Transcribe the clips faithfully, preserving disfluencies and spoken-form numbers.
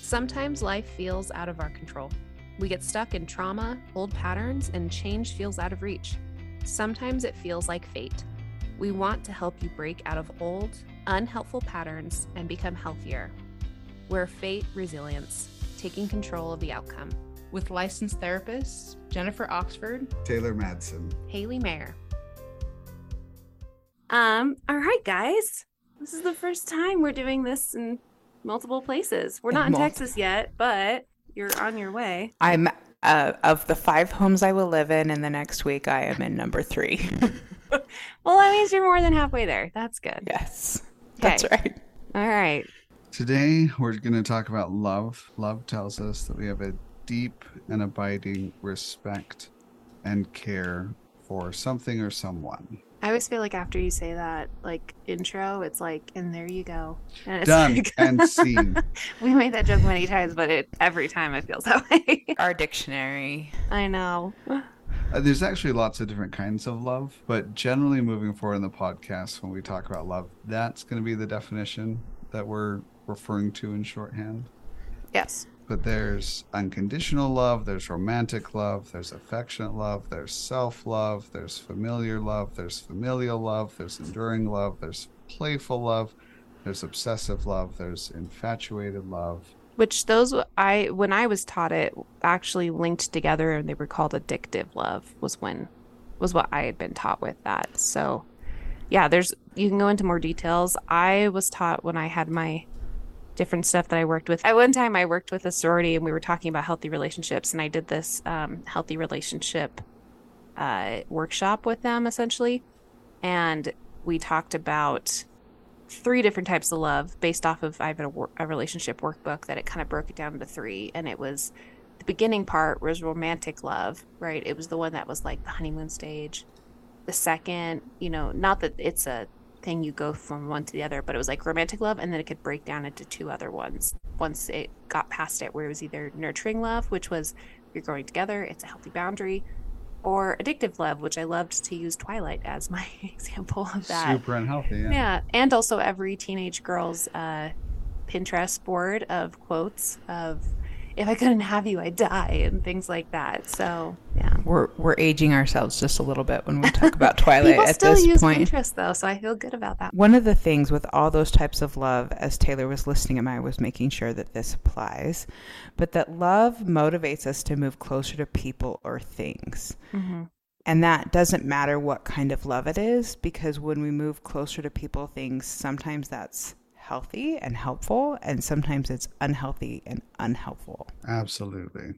Sometimes life feels out of our control. We get stuck in trauma, old patterns, and change feels out of reach. Sometimes it feels like fate. We want to help you break out of old, unhelpful patterns and become healthier. We're Fate Resilience, taking control of the outcome. With licensed therapists Jennifer Oxford, Taylor Madsen, Haley Mayer. Um, all right, guys. This is the first time we're doing this in multiple places. We're not in Multiple. Texas yet, but you're on your way. I'm uh, of the five homes I will live in in the next week, I am in number three. Well, that means you're more than halfway there. That's good. Yes, that's Okay. right. All right. Today, we're going to talk about love. Love tells us that we have a deep and abiding respect and care for something or someone. I always feel like after you say that, like, intro, it's like, and there you go. And it's Done like- and seen. We made that joke many times, but it every time it feels that way. Our dictionary. I know. Uh, there's actually lots of different kinds of love, but generally moving forward in the podcast, when we talk about love, that's going to be the definition that we're referring to in shorthand. Yes. But there's unconditional love, there's romantic love, there's affectionate love, there's self-love, there's familiar love, there's familial love, there's enduring love, there's playful love, there's obsessive love, there's infatuated love. Which those I when I was taught it actually linked together, and they were called addictive love. Was when was what I had been taught with that. So, yeah, there's you can go into more details. I was taught when I had my different stuff that I worked with. At one time, I worked with a sorority, and we were talking about healthy relationships, and I did this um, healthy relationship uh, workshop with them essentially, and we talked about three different types of love based off of I have a, wor- a relationship workbook that it kind of broke it down into three. And it was the beginning part was romantic love, right? It was the one that was like the honeymoon stage. The second, you know, not that it's a thing you go from one to the other, but it was like romantic love, and then it could break down into two other ones once it got past it, where it was either nurturing love, which was you're growing together, it's a healthy boundary, or addictive love, which I loved to use Twilight as my example of that. Super unhealthy, yeah. Yeah, and also every teenage girl's uh, Pinterest board of quotes of "If I couldn't have you, I'd die" and things like that. So yeah, We're we're aging ourselves just a little bit when we talk about Twilight people at still this use point. Pinterest though, so I feel good about that. One of the things with all those types of love, as Taylor was listening, and I was making sure that this applies, but that love motivates us to move closer to people or things. Mm-hmm. And that doesn't matter what kind of love it is, because when we move closer to people, things, sometimes that's healthy and helpful, and sometimes it's unhealthy and unhelpful. Absolutely.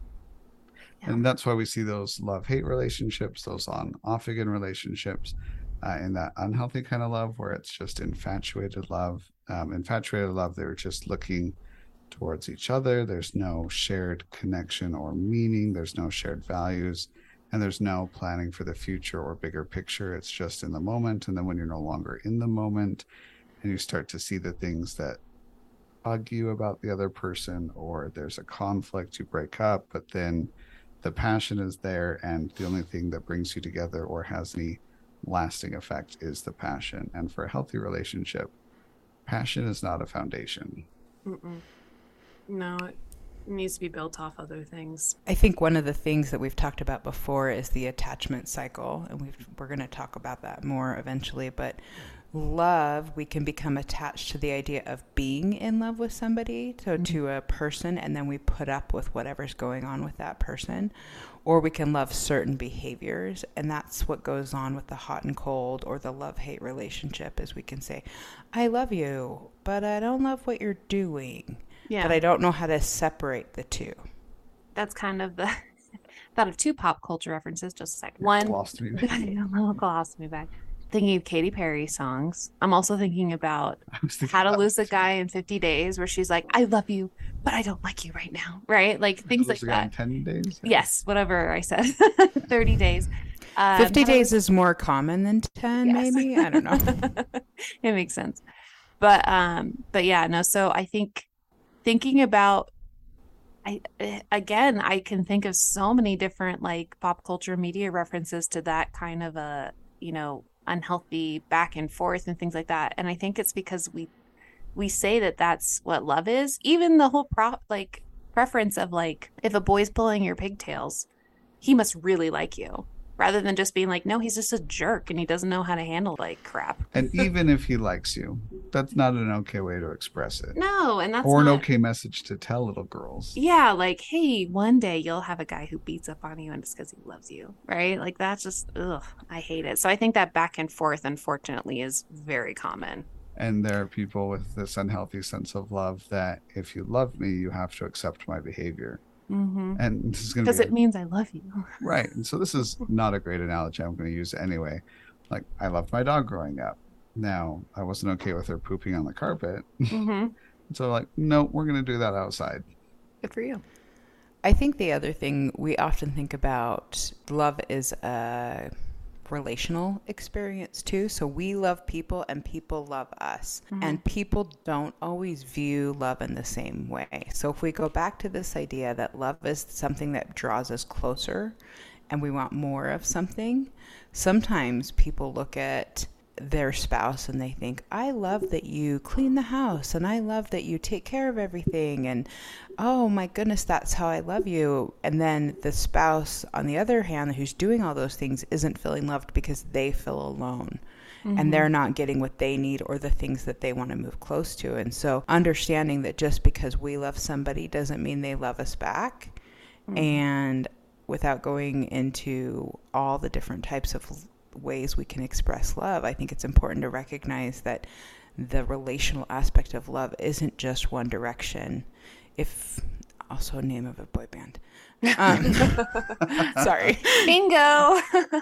Yeah. And that's why we see those love-hate relationships, those on-off again relationships, uh, in that unhealthy kind of love where it's just infatuated love. Um, infatuated love, they were just looking towards each other. There's no shared connection or meaning. There's no shared values. And there's no planning for the future or bigger picture. It's just in the moment. And then when you're no longer in the moment, and you start to see the things that bug you about the other person, or there's a conflict, you break up, but then the passion is there, and the only thing that brings you together or has any lasting effect is the passion. And for a healthy relationship, passion is not a foundation. Mm-mm. No, it needs to be built off other things. I think one of the things that we've talked about before is the attachment cycle, and we've, we're going to talk about that more eventually, but love, we can become attached to the idea of being in love with somebody, so to a person, and then we put up with whatever's going on with that person. Or we can love certain behaviors, and that's what goes on with the hot and cold or the love-hate relationship, is we can say, I love you, but I don't love what you're doing. Yeah, But I don't know how to separate the two. that's kind of the thought of two pop culture references. Just a second. One, Lost me. a little gloss me back. Thinking of Katy Perry songs. I'm also thinking about I was thinking How to about Lose a this. Guy in fifty days, where she's like, I love you, but I don't like you right now. Right? Like things like Lose a guy in that. ten days. Yes, whatever I said. thirty days. Um, fifty How to days is more common than ten, Yes. maybe? I don't know. It makes sense. But um but yeah, no, so I think thinking about I again, I can think of so many different like pop culture media references to that kind of a, you know, unhealthy back and forth and things like that. And I think it's because we we say that that's what love is. Even the whole pro like preference of like, if a boy's pulling your pigtails, he must really like you, rather than just being like, no, he's just a jerk and he doesn't know how to handle like crap. And even if he likes you, that's not an okay way to express it. No, and that's or an not... okay message to tell little girls. Yeah, like, hey, one day you'll have a guy who beats up on you and it's because he loves you, right? Like, that's just, ugh, I hate it. So I think that back and forth, unfortunately, is very common. And there are people with this unhealthy sense of love that if you love me, you have to accept my behavior. Mm-hmm. And this is going to be because it means I love you. Right. And so this is not a great analogy. I'm going to use it anyway. Like, I loved my dog growing up. Now, I wasn't okay with her pooping on the carpet. Mm-hmm. So like, no, we're going to do that outside. Good for you. I think the other thing we often think about, love is a relational experience too. So we love people and people love us. Mm-hmm. And people don't always view love in the same way. So if we go back to this idea that love is something that draws us closer and we want more of something, sometimes people look at their spouse and they think, I love that you clean the house and I love that you take care of everything, and oh my goodness, that's how I love you. And then the spouse on the other hand who's doing all those things isn't feeling loved because they feel alone. Mm-hmm. And they're not getting what they need or the things that they want to move close to. And so understanding that just because we love somebody doesn't mean they love us back. Mm-hmm. And without going into all the different types of ways we can express love, I think it's important to recognize that the relational aspect of love isn't just one direction. If also name of a boy band. Um, sorry. Bingo.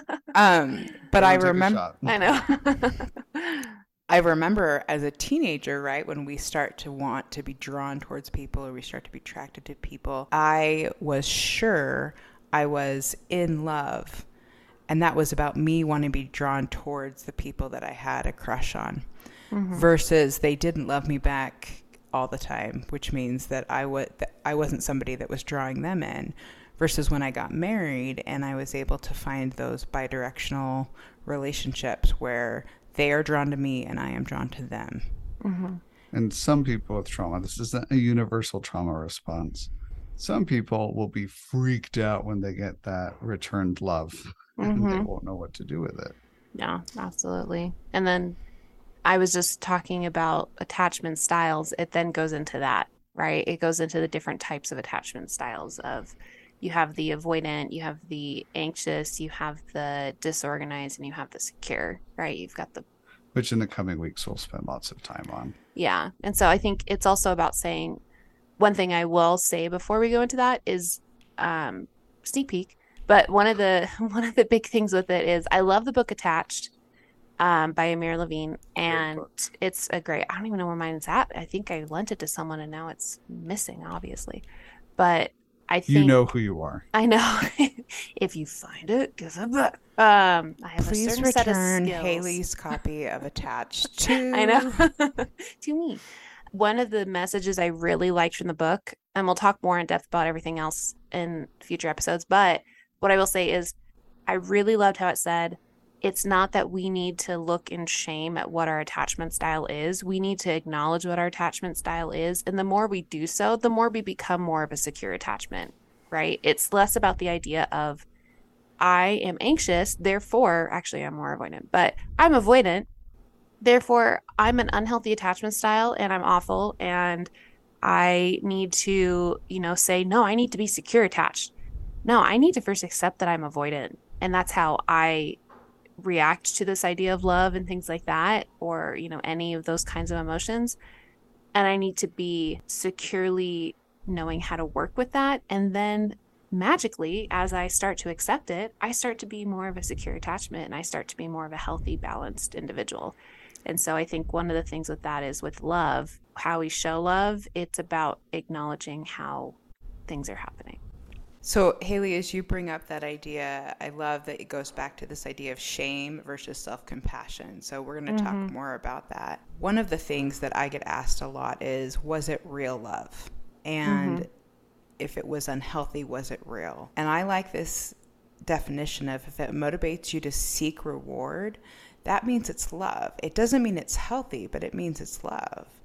um, but I remember, I know. I remember as a teenager, right, when we start to want to be drawn towards people or we start to be attracted to people, I was sure I was in love. And that was about me wanting to be drawn towards the people that I had a crush on, mm-hmm. versus they didn't love me back all the time, which means that I, w- that I wasn't somebody that was drawing them in, versus when I got married and I was able to find those bidirectional relationships where they are drawn to me and I am drawn to them. Mm-hmm. And some people with trauma, this isn't a universal trauma response. Some people will be freaked out when they get that returned love. Mm-hmm. And they won't know what to do with it. Yeah, absolutely. And then I was just talking about attachment styles. It then goes into that, right? It goes into the different types of attachment styles of, you have the avoidant, you have the anxious, you have the disorganized, and you have the secure, right? You've got the... Which in the coming weeks we'll spend lots of time on. Yeah. And so I think it's also about saying, one thing I will say before we go into that is um, sneak peek. But one of the one of the big things with it is I love the book Attached um, by Amir Levine, and it's a great. I don't even know where mine's at. I think I lent it to someone, and now it's missing, obviously. But I think you know who you are. I know. If you find it, give it back. Um, I have Please a certain return set of skills. Haley's copy of Attached to I know to me. One of the messages I really liked from the book, and we'll talk more in depth about everything else in future episodes, but what I will say is I really loved how it said, it's not that we need to look in shame at what our attachment style is. We need to acknowledge what our attachment style is. And the more we do so, the more we become more of a secure attachment, right? It's less about the idea of, I am anxious, therefore, actually I'm more avoidant, but I'm avoidant. Therefore, I'm an unhealthy attachment style and I'm awful. And I need to, you know, say, no, I need to be secure attached. No, I need to first accept that I'm avoidant. And that's how I react to this idea of love and things like that, or, you know, any of those kinds of emotions. And I need to be securely knowing how to work with that. And then magically, as I start to accept it, I start to be more of a secure attachment and I start to be more of a healthy, balanced individual. And so I think one of the things with that is with love, how we show love, it's about acknowledging how things are happening. So, Haley, as you bring up that idea, I love that it goes back to this idea of shame versus self-compassion. So we're going to mm-hmm. talk more about that. One of the things that I get asked a lot is, was it real love? And mm-hmm. if it was unhealthy, was it real? And I like this definition of, if it motivates you to seek reward, that means it's love. It doesn't mean it's healthy, but it means it's love.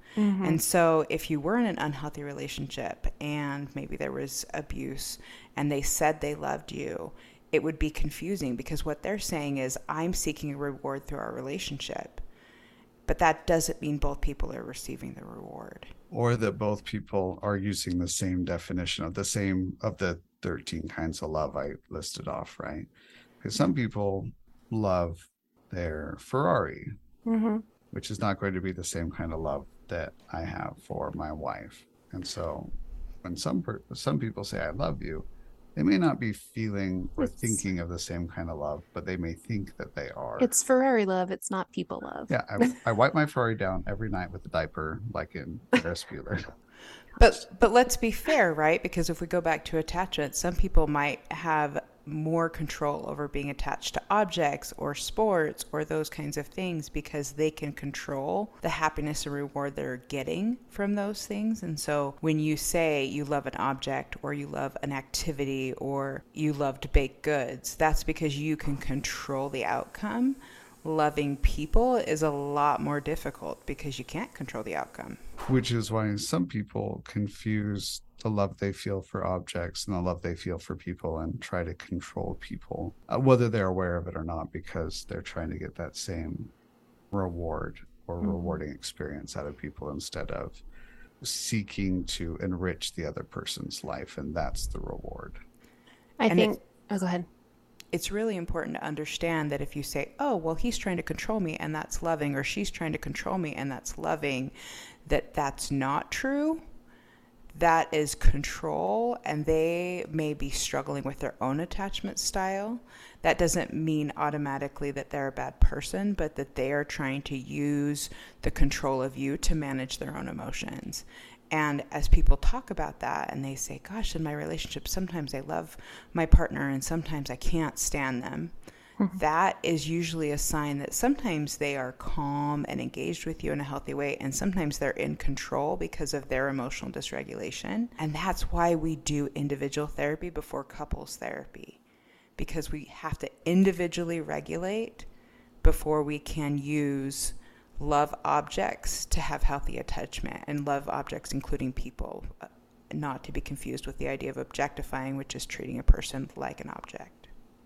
Mm-hmm. And so if you were in an unhealthy relationship and maybe there was abuse and they said they loved you, it would be confusing because what they're saying is, I'm seeking a reward through our relationship. But that doesn't mean both people are receiving the reward. Or that both people are using the same definition of the same of the thirteen kinds of love I listed off, right? Because some people love their Ferrari, mm-hmm. which is not going to be the same kind of love that I have for my wife. And so when some per- some people say I love you, they may not be feeling or it's, thinking of the same kind of love, but they may think that they are. It's Ferrari love. It's not people love. Yeah, I, I wipe my Ferrari down every night with a diaper, like in Ferris Bueller. But but let's be fair, right? Because if we go back to attachment, some people might have more control over being attached to objects or sports or those kinds of things because they can control the happiness and reward they're getting from those things. And so when you say you love an object or you love an activity or you loved baked goods, that's because you can control the outcome. Loving people is a lot more difficult because you can't control the outcome. Which is why some people confuse the love they feel for objects and the love they feel for people and try to control people, uh, whether they're aware of it or not, because they're trying to get that same reward or mm-hmm. rewarding experience out of people instead of seeking to enrich the other person's life. And that's the reward. I and think, oh, go ahead. It's really important to understand that if you say, oh, well, he's trying to control me and that's loving, or she's trying to control me and that's loving, that that's not true. That is control, and they may be struggling with their own attachment style. That doesn't mean automatically that they're a bad person, but that they are trying to use the control of you to manage their own emotions. And as people talk about that and they say, gosh, in my relationship, sometimes I love my partner and sometimes I can't stand them. Mm-hmm. That is usually a sign that sometimes they are calm and engaged with you in a healthy way, and sometimes they're in control because of their emotional dysregulation. And that's why we do individual therapy before couples therapy, because we have to individually regulate before we can use love objects to have healthy attachment, and love objects including people, not to be confused with the idea of objectifying, which is treating a person like an object.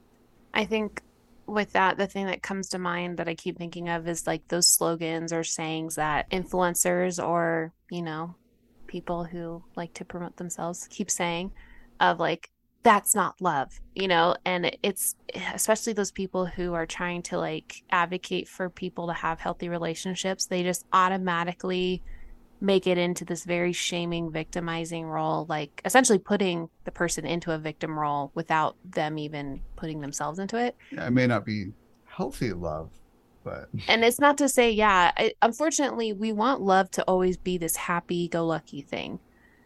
I think with that, the thing that comes to mind that I keep thinking of is like those slogans or sayings that influencers or, you know, people who like to promote themselves keep saying of like, that's not love, you know, and it's especially those people who are trying to like advocate for people to have healthy relationships. They just automatically make it into this very shaming, victimizing role, like essentially putting the person into a victim role without them even putting themselves into it. Yeah, it may not be healthy love, but. And it's not to say, yeah, it, unfortunately, we want love to always be this happy-go-lucky thing.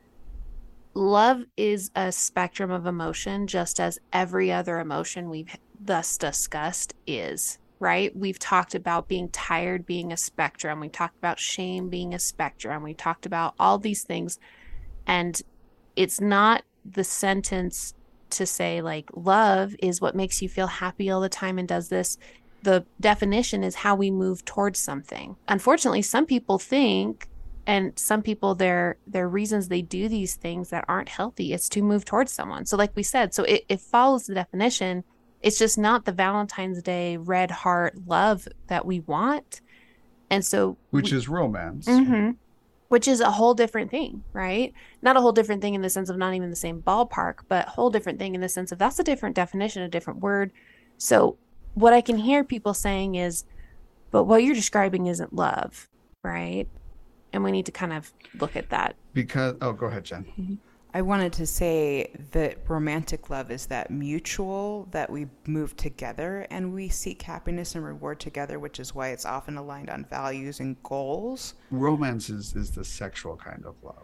Love is a spectrum of emotion, just as every other emotion we've thus discussed is, right? We've talked about being tired being a spectrum. We talked about shame being a spectrum. We talked about all these things. And it's not the sentence to say like love is what makes you feel happy all the time and does this. The definition is how we move towards something. Unfortunately, some people think, and some people, their their reasons they do these things that aren't healthy is to move towards someone. So like we said, so it, it follows the definition. It's just not the Valentine's Day red heart love that we want. And so which we, is romance. Mm-hmm, which is a whole different thing, right? Not a whole different thing in the sense of not even the same ballpark, but a whole different thing in the sense of that's a different definition, a different word. So what I can hear people saying is, but what you're describing isn't love, right? And we need to kind of look at that. Because, oh, go ahead, Jen. Mm-hmm. I wanted to say that romantic love is that mutual, that we move together and we seek happiness and reward together, which is why it's often aligned on values and goals. Romance is, is the sexual kind of love.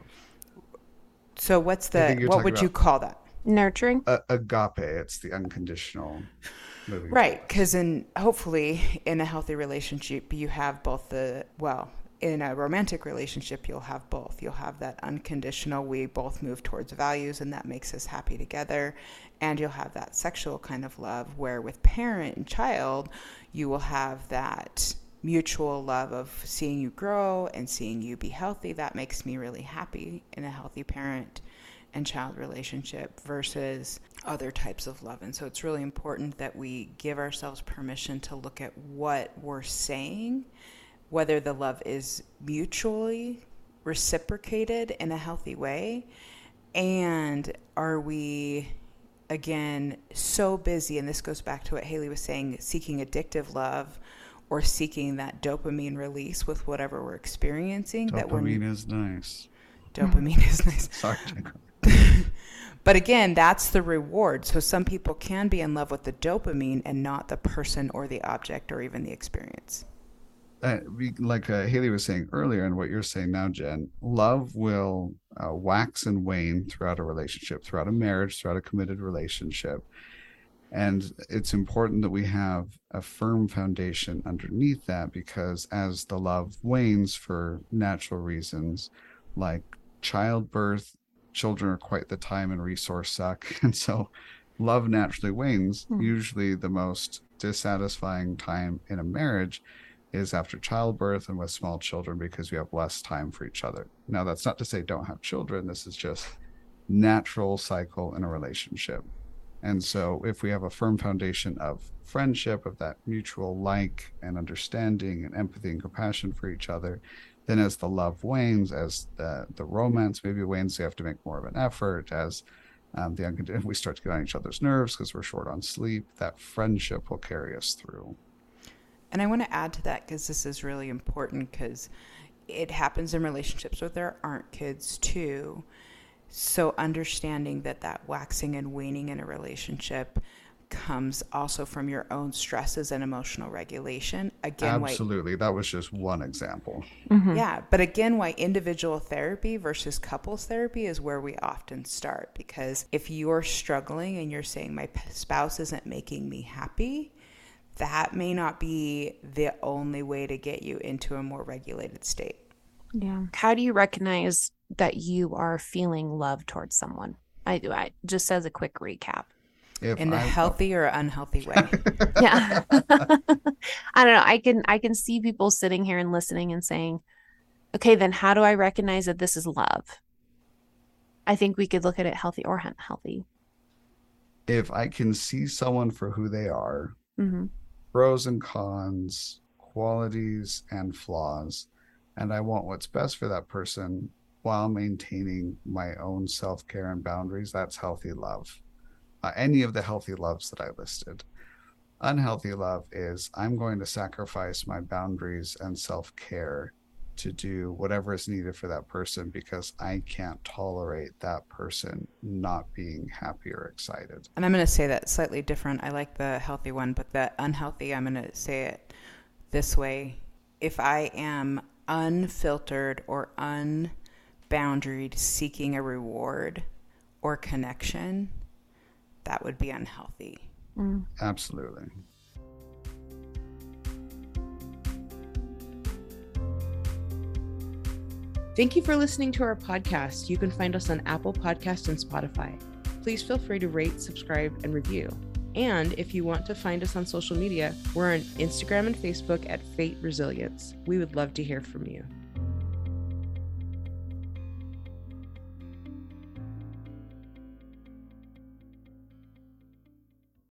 So what's the, what would you call that? Nurturing? Uh, agape, it's the unconditional moving. Right, because in hopefully in a healthy relationship, you have both the, well, in a romantic relationship, you'll have both. You'll have that unconditional, we both move towards values and that makes us happy together. And you'll have that sexual kind of love where with parent and child, you will have that mutual love of seeing you grow and seeing you be healthy, that makes me really happy in a healthy parent and child relationship versus other types of love. And so it's really important that we give ourselves permission to look at what we're saying, whether the love is mutually reciprocated in a healthy way, and are we, again, so busy, and this goes back to what Haley was saying, seeking addictive love or seeking that dopamine release with whatever we're experiencing. Dopamine that we're, is nice. Dopamine is nice. Sorry, Jacob. But again, that's the reward. So some people can be in love with the dopamine and not the person or the object or even the experience. Uh, we- like uh, Haley was saying earlier, and what you're saying now, Jen, love will uh, wax and wane throughout a relationship, throughout a marriage, throughout a committed relationship. And it's important that we have a firm foundation underneath that, because as the love wanes for natural reasons, like childbirth, children are quite the time and resource suck. And so love naturally wanes. Hmm. Usually the most dissatisfying time in a marriage is after childbirth and with small children, because we have less time for each other. Now, that's not to say don't have children. This is just natural cycle in a relationship. And so if we have a firm foundation of friendship, of that mutual like and understanding and empathy and compassion for each other, then as the love wanes, as the, the romance maybe wanes, we have to make more of an effort. As um, the unconditional, we start to get on each other's nerves because we're short on sleep, that friendship will carry us through. And I want to add to that, because this is really important, because it happens in relationships where there aren't kids too. So understanding that that waxing and waning in a relationship comes also from your own stresses and emotional regulation. Again, Absolutely. Why, that was just one example. Mhm. yeah, but again, why individual therapy versus couples therapy is where we often start. Because if you're struggling and you're saying my spouse isn't making me happy, that may not be the only way to get you into a more regulated state. Yeah. How do you recognize that you are feeling love towards someone? I do. I just as a quick recap. If In a I- healthy or unhealthy way. Yeah. I don't know. I can I can see people sitting here and listening and saying, okay, then how do I recognize that this is love? I think we could look at it healthy or unhealthy. if I can see someone for who they are, Mm-hmm. pros and cons, qualities and flaws, and I want what's best for that person while maintaining my own self-care and boundaries, that's healthy love. Uh, any of the healthy loves that I listed. Unhealthy love is I'm going to sacrifice my boundaries and self-care to do whatever is needed for that person because I can't tolerate that person not being happy or excited. And I'm going to say that slightly different. I like the healthy one, but the unhealthy, I'm going to say it this way. If I am unfiltered or unboundaried seeking a reward or connection, that would be unhealthy. Mm. Absolutely. Thank you for listening to our podcast. You can find us on Apple Podcasts and Spotify. Please feel free to rate, subscribe, and review. And if you want to find us on social media, we're on Instagram and Facebook at Fate Resilience. We would love to hear from you.